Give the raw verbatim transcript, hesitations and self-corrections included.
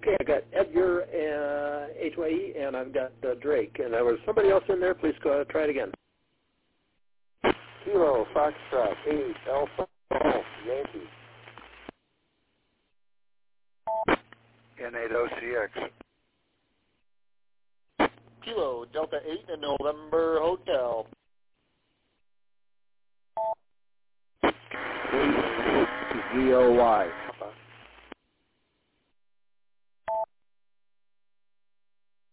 Okay, I got Edgar, uh, H Y E, and I've got uh, Drake. And there was somebody else in there. Please go try it again. Kilo, Foxtrot, eight, Alpha, Golf, Yankee. N eight O C X. Kilo, Delta eight, and November Hotel. Z O Y.